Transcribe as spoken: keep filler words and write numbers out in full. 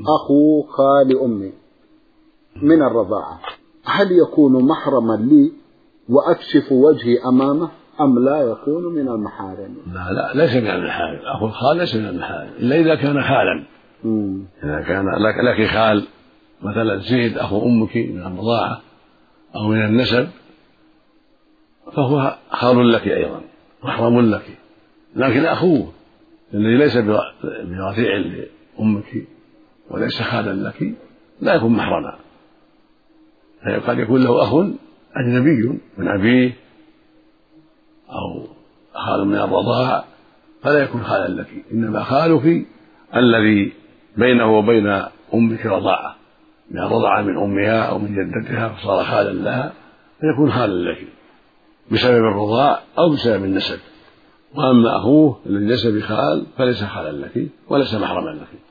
أخو خال أمي من الرضاعة، هل يكون محرما لي وأكشف وجهي أمامه أم لا يكون من المحارم؟ لا لا ليس من المحارم، أخو الخال ليس من المحارم إلا إذا كان خالا. مم. إذا كان لك, لك خال مثلا زيد أخو أمك من الرضاعة أو من النسب فهو خال لك أيضا محرم لك، لكن أخوه الذي ليس برضيع لأمك وليس خالا لك لا يكون محرما، فقد يكون له أخ أجنبي من أبيه أو خال من الرضاعة فلا يكون خالا لك، إنما خالك الذي بينه وبين أمك رضاعة من الرضاعة من أمها أو من جدتها فصار خالا لها فيكون خالا لك بسبب الرضاع أو بسبب النسب. وأما أخوه الذي ليس بخال فليس خالا لك وليس محرما لك.